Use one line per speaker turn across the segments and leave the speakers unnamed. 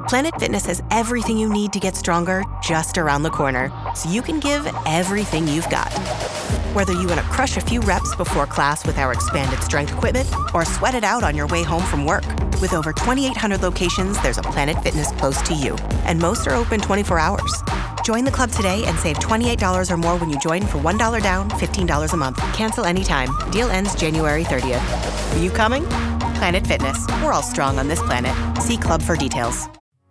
Planet Fitness has everything you need to get stronger just around the corner, so you can give everything you've got. Whether you want to crush a few reps before class with our expanded strength equipment or sweat it out on your way home from work. With over 2,800 locations, there's a Planet Fitness close to you, and most are open 24 hours. Join the club today and save $28 or more when you join for $1 down, $15 a month. Cancel anytime. Deal ends January 30th. Are you coming? Planet Fitness. We're all strong on this planet. See club for details.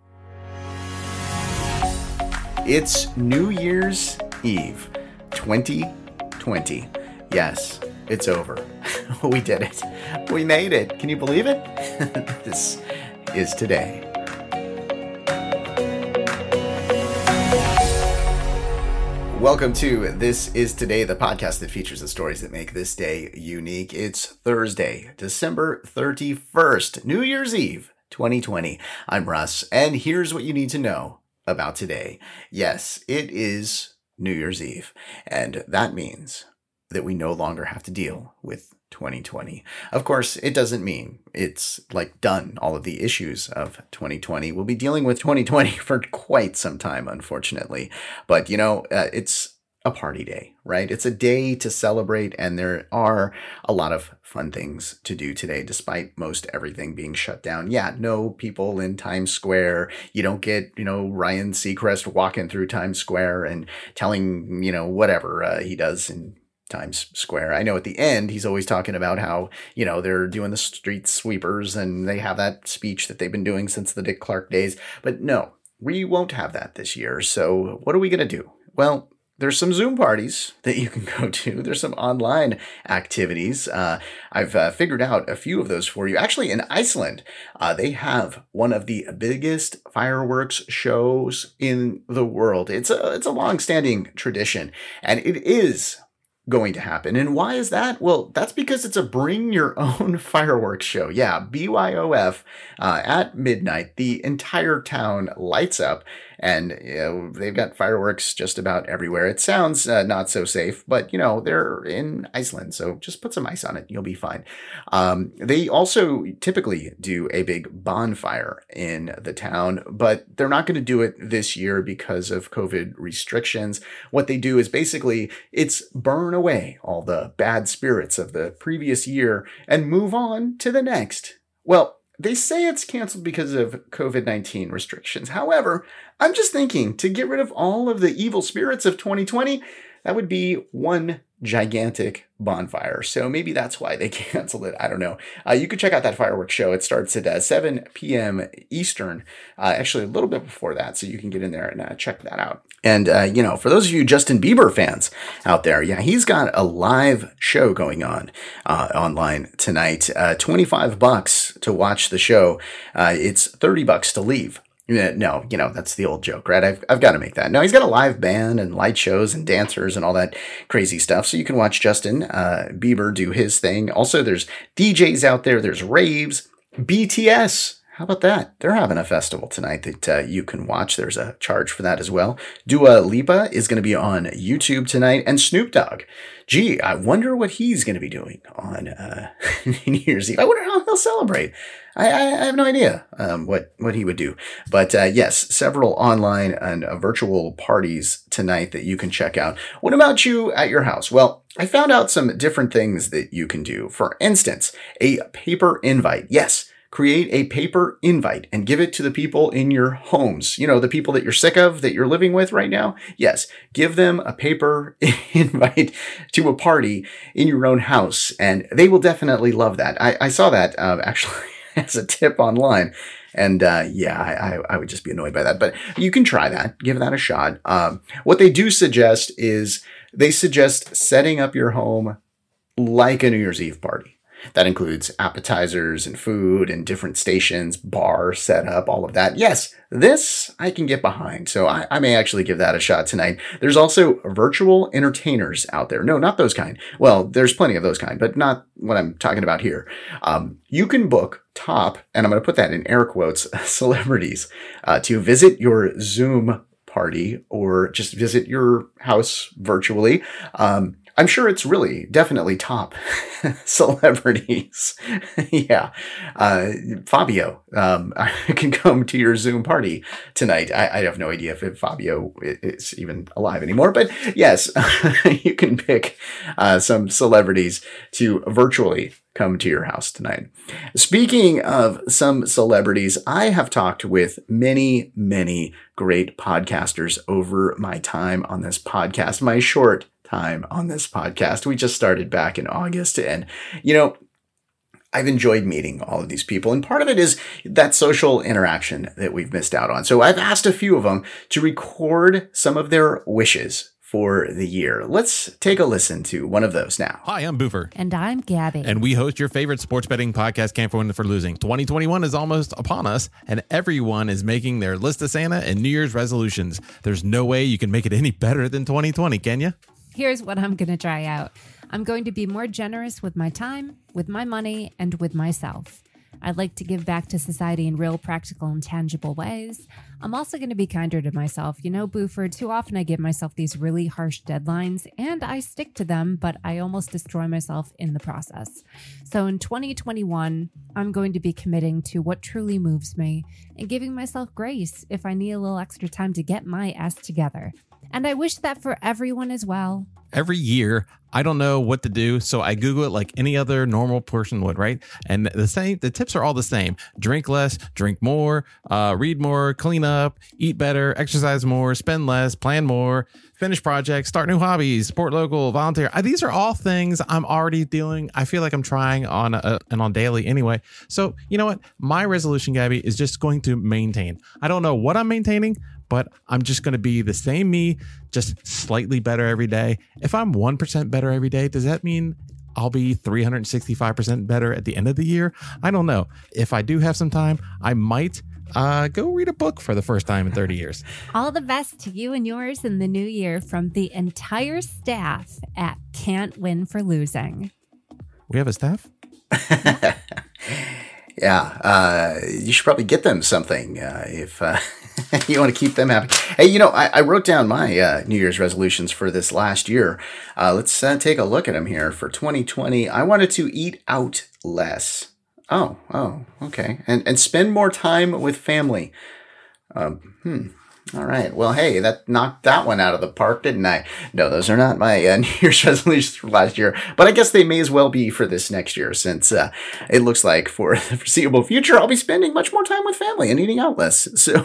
It's New Year's Eve, 2020. Yes, it's over. We did it. We made it. Can you believe it? This is today. Welcome to This Is Today, the podcast that features the stories that make this day unique. It's Thursday, December 31st, New Year's Eve, 2020. I'm Russ, and here's what you need to know about today. Yes, it is New Year's Eve, and that means that we no longer have to deal with 2020. Of course, it doesn't mean it's done. All of the issues of 2020. We'll be dealing with 2020 for quite some time, unfortunately. But, it's a party day, right? It's a day to celebrate, and there are a lot of fun things to do today, despite most everything being shut down. Yeah, no people in Times Square. You don't get, Ryan Seacrest walking through Times Square and telling, whatever he does in Times Square. I know at the end, he's always talking about how, they're doing the street sweepers and they have that speech that they've been doing since the Dick Clark days. But no, we won't have that this year. So what are we going to do? Well, there's some Zoom parties that you can go to. There's some online activities. I've figured out a few of those for you. Actually, in Iceland, they have one of the biggest fireworks shows in the world. It's a long-standing tradition, and it is going to happen. And why is that? Well, that's because it's a bring your own fireworks show. Yeah, BYOF at midnight. The entire town lights up, and they've got fireworks just about everywhere. It sounds not so safe, but they're in Iceland, so just put some ice on it. You'll be fine. They also typically do a big bonfire in the town, but they're not going to do it this year because of COVID restrictions. What they do is basically it's burn away all the bad spirits of the previous year and move on to the next. Well, they say it's canceled because of COVID-19 restrictions. However, I'm just thinking to get rid of all of the evil spirits of 2020, that would be one gigantic bonfire. So maybe that's why they canceled it. I don't know. You could check out that fireworks show. It starts at 7 p.m. Eastern, actually a little bit before that. So you can get in there and check that out. And, for those of you Justin Bieber fans out there, yeah, he's got a live show going on online tonight. $25 to watch the show. It's $30 to leave. No, that's the old joke, right? I've got to make that. No, he's got a live band and light shows and dancers and all that crazy stuff. So you can watch Justin Bieber do his thing. Also, there's DJs out there. There's raves. BTS. How about that? They're having a festival tonight that you can watch. There's a charge for that as well. Dua Lipa is going to be on YouTube tonight. And Snoop Dogg. Gee, I wonder what he's going to be doing on New Year's Eve. I wonder how he'll celebrate. I have no idea what he would do. But yes, several online and virtual parties tonight that you can check out. What about you at your house? Well, I found out some different things that you can do. For instance, a paper invite. Yes. Create a paper invite and give it to the people in your homes. The people that you're sick of, that you're living with right now. Yes, give them a paper invite to a party in your own house, and they will definitely love that. I saw that actually as a tip online. And I would just be annoyed by that. But you can try that. Give that a shot. What they do suggest is they suggest setting up your home like a New Year's Eve party. That includes appetizers and food and different stations, bar setup, all of that. Yes, this I can get behind. So I may actually give that a shot tonight. There's also virtual entertainers out there. No, not those kind. Well, there's plenty of those kind, but not what I'm talking about here. You can book top, and I'm going to put that in air quotes, celebrities to visit your Zoom party or just visit your house virtually. I'm sure it's really definitely top celebrities. Yeah. Fabio can come to your Zoom party tonight. I have no idea if Fabio is even alive anymore, but yes, you can pick some celebrities to virtually come to your house tonight. Speaking of some celebrities, I have talked with many, many great podcasters over my time on this podcast, my short time on this podcast. We just started back in August, and I've enjoyed meeting all of these people, and part of it is that social interaction that we've missed out on. So I've asked a few of them to record some of their wishes for the year. Let's take a listen to one of those now.
Hi, I'm Boofer.
And I'm Gabby.
And we host your favorite sports betting podcast, Can't Win for Losing. 2021 is almost upon us, and everyone is making their list of Santa and New Year's resolutions. There's no way you can make it any better than 2020, can you?
Here's what I'm going to try out. I'm going to be more generous with my time, with my money, and with myself. I'd like to give back to society in real, practical, and tangible ways. I'm also going to be kinder to myself. Boofer, too often I give myself these really harsh deadlines, and I stick to them, but I almost destroy myself in the process. So in 2021, I'm going to be committing to what truly moves me and giving myself grace if I need a little extra time to get my S together. And I wish that for everyone as well.
Every year, I don't know what to do, so I Google it like any other normal person would, right? And the tips are all the same. Drink less, drink more, read more, clean up, eat better, exercise more, spend less, plan more, finish projects, start new hobbies, support local, volunteer. These are all things I'm already doing. I feel like I'm trying on daily anyway. So you know what? My resolution, Gabby, is just going to maintain. I don't know what I'm maintaining, but I'm just going to be the same me, just slightly better every day. If I'm 1% better every day, does that mean I'll be 365% better at the end of the year? I don't know. If I do have some time, I might go read a book for the first time in 30 years.
All the best to you and yours in the new year from the entire staff at Can't Win for Losing.
We have a staff?
Yeah, you should probably get them something if you want to keep them happy. Hey, I wrote down my New Year's resolutions for this last year. Let's take a look at them here. For 2020, I wanted to eat out less. Oh, okay. And spend more time with family. All right. Well, hey, that knocked that one out of the park, didn't I? No, those are not my New Year's resolutions for last year, but I guess they may as well be for this next year, since it looks like for the foreseeable future, I'll be spending much more time with family and eating out less. So,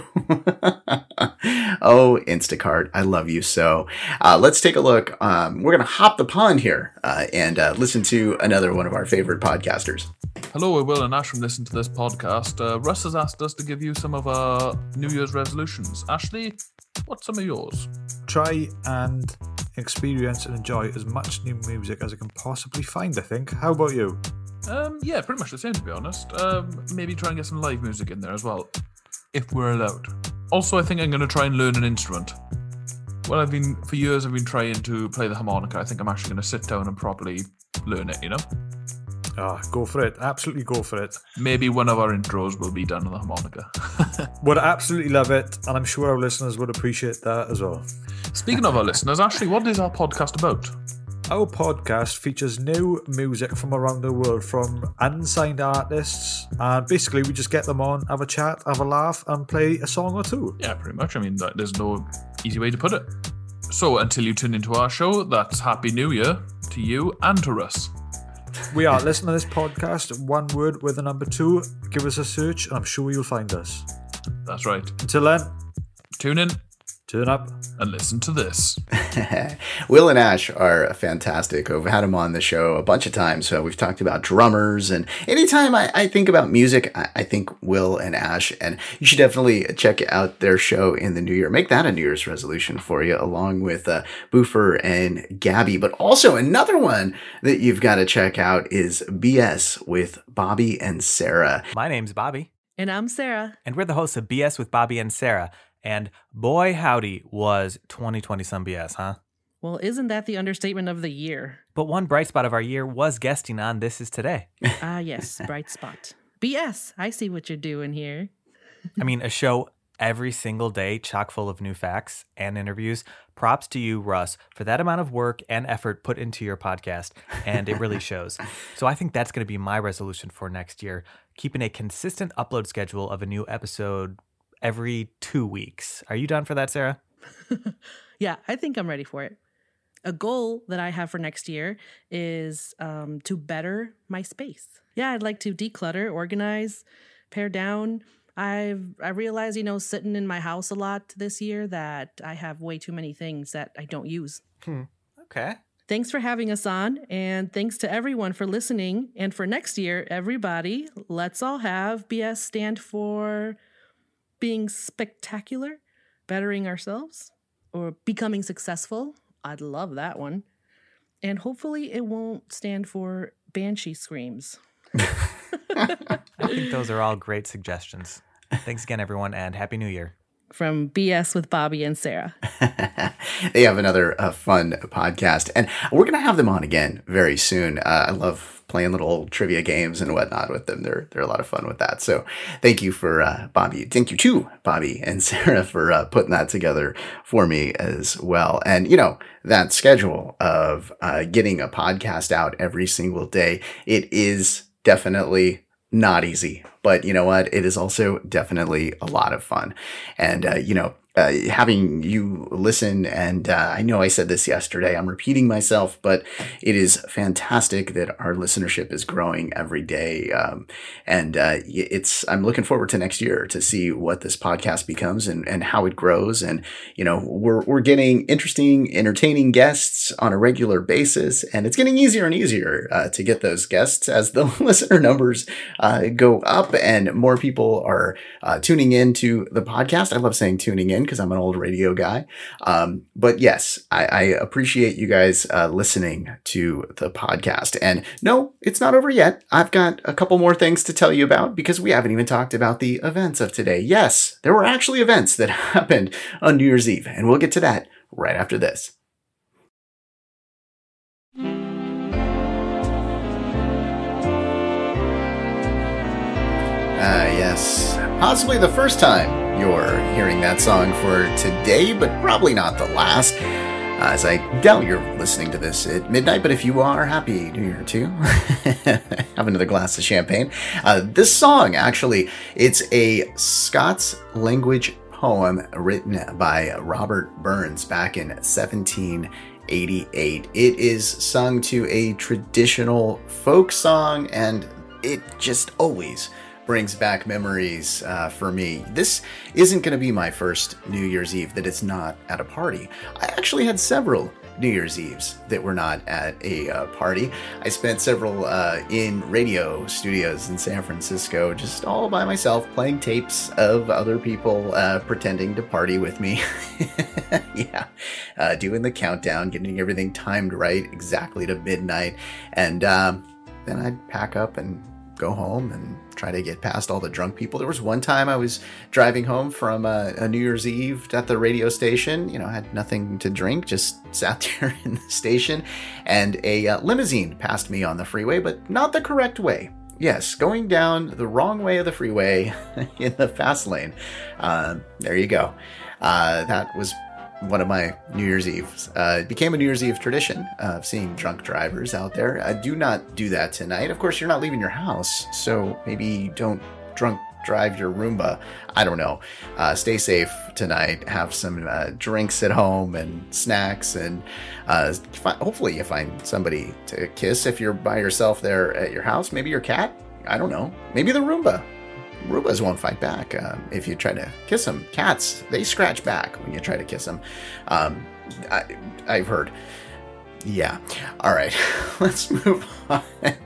oh, Instacart, I love you so. Let's take a look. We're going to hop the pond here and listen to another one of our favorite podcasters.
Hello, we're Will and Ash from Listen to This Podcast. Russ has asked us to give you some of our New Year's resolutions. Ashley, what's some of yours?
Try and experience and enjoy as much new music as I can possibly find, I think. How about you?
Yeah, pretty much the same, to be honest. Maybe try and get some live music in there as well, if we're allowed. Also, I think I'm going to try and learn an instrument. Well, for years I've been trying to play the harmonica. I think I'm actually going to sit down and properly learn it,
Go for it. Absolutely go for it.
Maybe one of our intros will be done on the harmonica.
Would absolutely love it, and I'm sure our listeners would appreciate that as well.
Speaking of our listeners, Ashley, what is our podcast about?
Our podcast features new music from around the world from unsigned artists, and basically we just get them on, have a chat, have a laugh, and play a song or two.
Yeah, pretty much. There's no easy way to put it. So until you tune into our show, that's Happy New Year to you and to us.
We are listening to this podcast, one word with the number 2. Give us a search, and I'm sure you'll find us.
That's right.
Until then,
tune in,
turn up,
and listen to this.
Will and Ash are fantastic. We've had them on the show a bunch of times. So we've talked about drummers, and anytime I think about music, I think Will and Ash, and you should definitely check out their show in the new year. Make that a New Year's resolution for you, along with Boofer and Gabby. But also another one that you've got to check out is BS with Bobby and Sarah.
My name's Bobby.
And I'm Sarah.
And we're the hosts of BS with Bobby and Sarah. And boy, howdy, was 2020 some BS, huh?
Well, isn't that the understatement of the year?
But one bright spot of our year was guesting on This Is Today.
Ah, yes, bright spot. BS, I see what you're doing here.
A show every single day chock full of new facts and interviews. Props to you, Russ, for that amount of work and effort put into your podcast, and it really shows. So I think that's going to be my resolution for next year, keeping a consistent upload schedule of a new episode every 2 weeks. Are you down for that, Sarah?
Yeah, I think I'm ready for it. A goal that I have for next year is to better my space. Yeah, I'd like to declutter, organize, pare down. I realized, sitting in my house a lot this year that I have way too many things that I don't use.
Okay.
Thanks for having us on, and thanks to everyone for listening. And for next year, everybody, let's all have BS stand for being spectacular, bettering ourselves, or becoming successful. I'd love that one. And hopefully it won't stand for banshee screams.
I think those are all great suggestions. Thanks again, everyone, and Happy New Year.
From BS with Bobby and Sarah.
They have another fun podcast, and we're going to have them on again very soon. I love playing little trivia games and whatnot with them. They're a lot of fun with that. So thank you for Bobby. Thank you to Bobby and Sarah for putting that together for me as well. And, that schedule of getting a podcast out every single day, it is definitely not easy, but you know what? It is also definitely a lot of fun. And, having you listen, and I know I said this yesterday, I'm repeating myself, but it is fantastic that our listenership is growing every day. I'm looking forward to next year to see what this podcast becomes and how it grows. And, we're getting interesting, entertaining guests on a regular basis, and it's getting easier and easier to get those guests as the listener numbers go up and more people are tuning in to the podcast. I love saying tuning in because I'm an old radio guy. But yes, I appreciate you guys listening to the podcast. And no, it's not over yet. I've got a couple more things to tell you about because we haven't even talked about the events of today. Yes, there were actually events that happened on New Year's Eve, and we'll get to that right after this. Yes, possibly the first time you're hearing that song for today, but probably not the last, as I doubt you're listening to this at midnight, but if you are, Happy New Year too. Have another glass of champagne. This song, actually, it's a Scots language poem written by Robert Burns back in 1788. It is sung to a traditional folk song, and it just always brings back memories for me. This isn't going to be my first New Year's Eve that it's not at a party. I actually had several New Year's Eves that were not at a party. I spent several in radio studios in San Francisco, just all by myself, playing tapes of other people pretending to party with me. Yeah, doing the countdown, getting everything timed right, exactly to midnight, and then I'd pack up and go home and try to get past all the drunk people. There was one time I was driving home from a New Year's Eve at the radio station. I had nothing to drink, just sat there in the station, and a limousine passed me on the freeway, but not the correct way. Yes, going down the wrong way of the freeway in the fast lane. There you go. That was one of my New Year's Eves. It became a New Year's Eve tradition of seeing drunk drivers out there. Do not do that tonight. Of course, you're not leaving your house, so maybe don't drunk drive your Roomba. I don't know. Stay safe tonight. Have some drinks at home and snacks, and hopefully you find somebody to kiss if you're by yourself there at your house. Maybe your cat. I don't know. Maybe the Roomba. Roombas won't fight back if you try to kiss them. Cats, they scratch back when you try to kiss them. I've heard. Yeah. All right. Let's move on,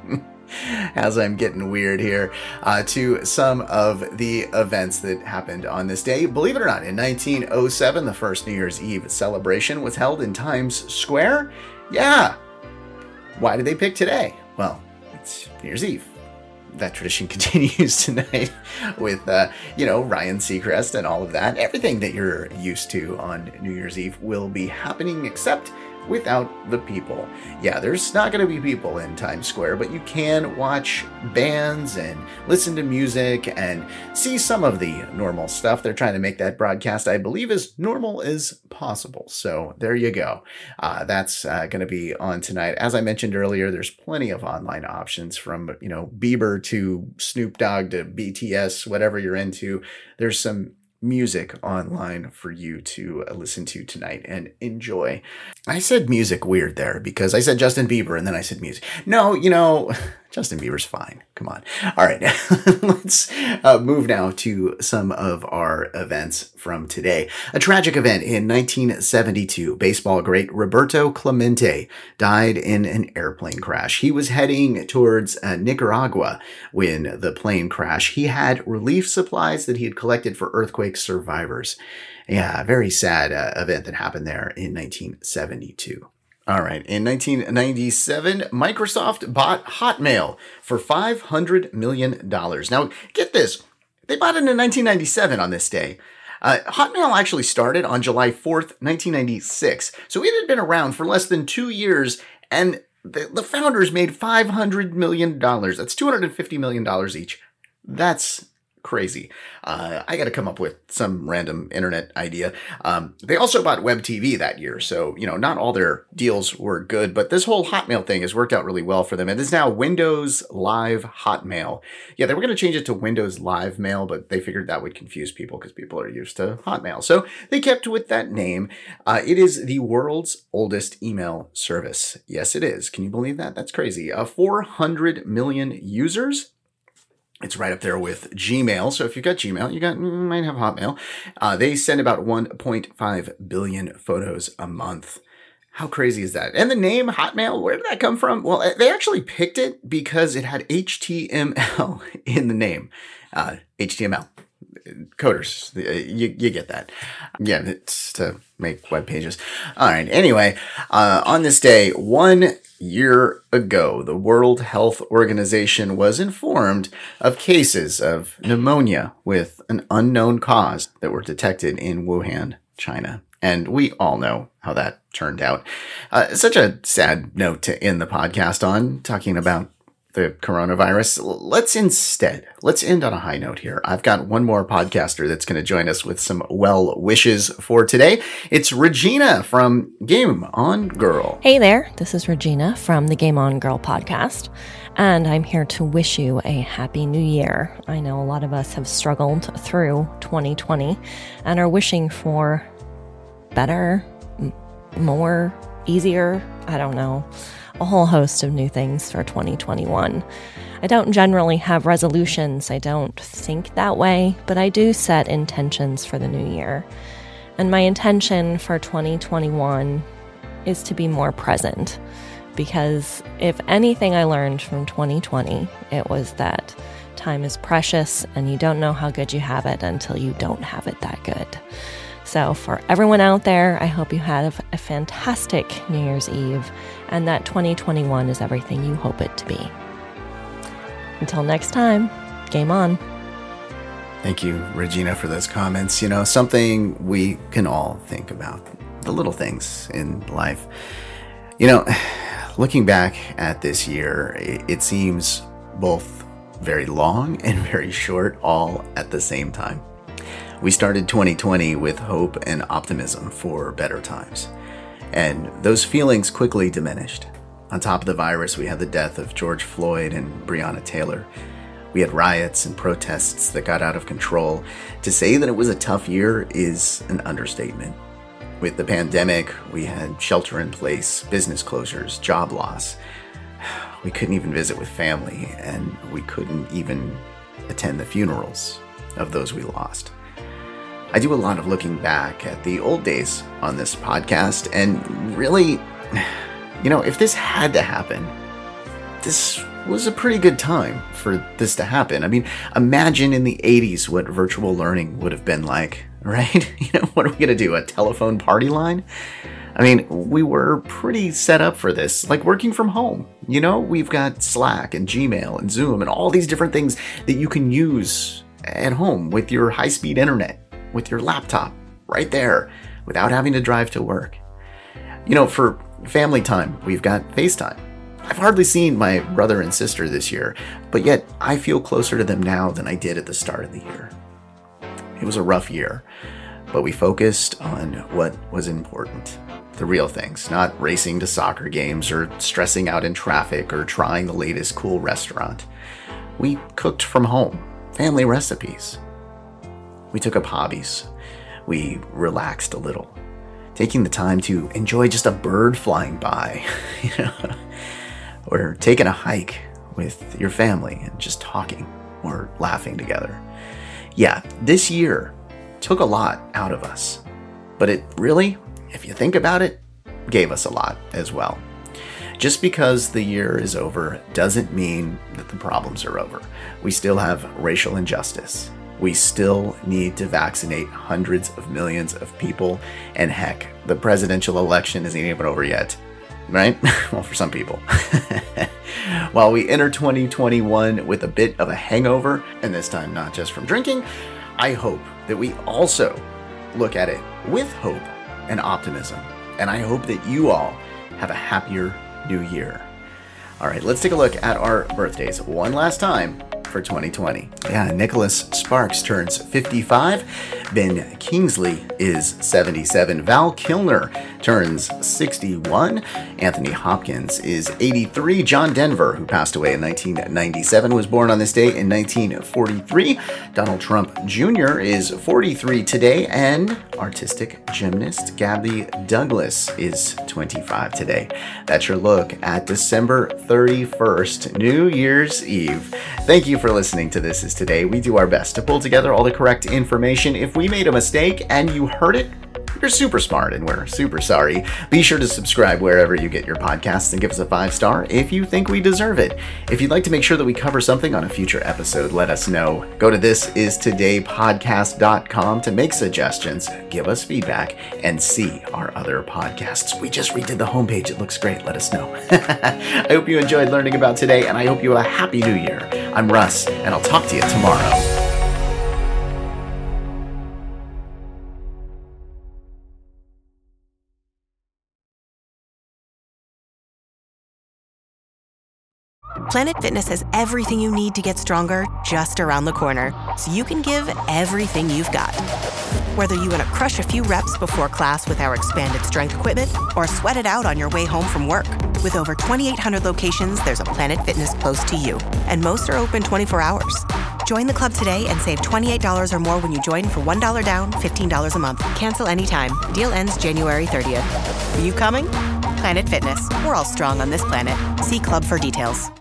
as I'm getting weird here, to some of the events that happened on this day. Believe it or not, in 1907, the first New Year's Eve celebration was held in Times Square. Yeah. Why did they pick today? Well, it's New Year's Eve. That tradition continues tonight with, Ryan Seacrest and all of that. Everything that you're used to on New Year's Eve will be happening, except without the people. Yeah, there's not going to be people in Times Square, but you can watch bands and listen to music and see some of the normal stuff. They're trying to make that broadcast, I believe, as normal as possible. So there you go. That's going to be on tonight. As I mentioned earlier, there's plenty of online options from, Bieber to Snoop Dogg to BTS, whatever you're into. There's some music online for you to listen to tonight and enjoy. I said music weird there because I said Justin Bieber and then I said music. No, Justin Bieber's fine. Come on. All right. Let's move now to some of our events from today. A tragic event in 1972. Baseball great Roberto Clemente died in an airplane crash. He was heading towards Nicaragua when the plane crashed. He had relief supplies that he had collected for earthquake survivors. Yeah, very sad event that happened there in 1972. All right. In 1997, Microsoft bought Hotmail for $500 million. Now, get this. They bought it in 1997 on this day. Hotmail actually started on July 4th, 1996. So it had been around for less than 2 years, and the founders made $500 million. That's $250 million each. That's crazy. I got to come up with some random internet idea. They also bought Web TV that year. So, not all their deals were good, but this whole Hotmail thing has worked out really well for them. It is now Windows Live Hotmail. Yeah, they were going to change it to Windows Live Mail, but they figured that would confuse people because people are used to Hotmail. So they kept with that name. It is the world's oldest email service. Yes, it is. Can you believe that? That's crazy. 400 million users. It's right up there with Gmail. So if you've got Gmail, you might have Hotmail. They send about 1.5 billion photos a month. How crazy is that? And the name Hotmail, where did that come from? Well, they actually picked it because it had HTML in the name. HTML. Coders, you get that. Yeah, it's to make web pages. All right. Anyway, on this day, 1 year ago, the World Health Organization was informed of cases of pneumonia with an unknown cause that were detected in Wuhan, China. And we all know how that turned out. Such a sad note to end the podcast on, talking about the coronavirus. Let's end on a high note here. I've got one more podcaster that's going to join us with some well wishes for today. It's Regina from Game On Girl.
Hey there, this is Regina from the Game On Girl podcast, and I'm here to wish you a happy new year. I know a lot of us have struggled through 2020 and are wishing for better, more, easier, I don't know, a whole host of new things for 2021. I don't generally have resolutions. I don't think that way, but I do set intentions for the new year. And my intention for 2021 is to be more present, because if anything I learned from 2020, it was that time is precious and you don't know how good you have it until you don't have it that good. So for everyone out there, I hope you had a fantastic New Year's Eve and that 2021 is everything you hope it to be. Until next time, game on.
Thank you, Regina, for those comments. Something we can all think about, the little things in life. Looking back at this year, it seems both very long and very short all at the same time. We started 2020 with hope and optimism for better times, and those feelings quickly diminished. On top of the virus, we had the death of George Floyd and Breonna Taylor. We had riots and protests that got out of control. To say that it was a tough year is an understatement. With the pandemic, we had shelter in place, business closures, job loss. We couldn't even visit with family, and we couldn't even attend the funerals of those we lost. I do a lot of looking back at the old days on this podcast, and really, if this had to happen, this was a pretty good time for this to happen. I mean, imagine in the 80s what virtual learning would have been like, right? What are we going to do, a telephone party line? I mean, we were pretty set up for this, like working from home. We've got Slack and Gmail and Zoom and all these different things that you can use at home with your high-speed internet, with your laptop right there without having to drive to work. For family time. We've got FaceTime. I've hardly seen my brother and sister this year, but yet I feel closer to them now than I did at the start of the year. It was a rough year, but we focused on what was important. The real things, not racing to soccer games or stressing out in traffic or trying the latest cool restaurant. We cooked from home, family recipes. We took up hobbies. We relaxed a little, taking the time to enjoy just a bird flying by, or taking a hike with your family and just talking or laughing together. Yeah, this year took a lot out of us, but it really, if you think about it, gave us a lot as well. Just because the year is over doesn't mean that the problems are over. We still have racial injustice. We still need to vaccinate hundreds of millions of people. And heck, the presidential election isn't even over yet, right? Well, for some people. While we enter 2021 with a bit of a hangover, and this time not just from drinking, I hope that we also look at it with hope and optimism. And I hope that you all have a happier new year. All right, let's take a look at our birthdays one last time for 2020. Yeah, Nicholas Sparks turns 55. Ben Kingsley is 77. Val Kilmer turns 61. Anthony Hopkins is 83. John Denver, who passed away in 1997, was born on this day in 1943. Donald Trump Jr. is 43 today. And artistic gymnast Gabby Douglas is 25 today. That's your look at December 31st, New Year's Eve. Thank you for listening to This Is Today. We do our best to pull together all the correct information. If we made a mistake and you heard it, you're super smart and we're super sorry. Be sure to subscribe wherever you get your podcasts and give us a 5-star if you think we deserve it. If you'd like to make sure that we cover something on a future episode, let us know. Go to thisistodaypodcast.com to make suggestions, give us feedback, and see our other podcasts. We just redid the homepage. It looks great. Let us know. I hope you enjoyed learning about today, and I hope you have a happy new year. I'm Russ, and I'll talk to you tomorrow.
Planet Fitness has everything you need to get stronger just around the corner, so you can give everything you've got. Whether you want to crush a few reps before class with our expanded strength equipment or sweat it out on your way home from work. With over 2,800 locations, there's a Planet Fitness close to you, and most are open 24 hours. Join the club today and save $28 or more when you join for $1 down, $15 a month. Cancel anytime. Deal ends January 30th. Are you coming? Planet Fitness. We're all strong on this planet. See club for details.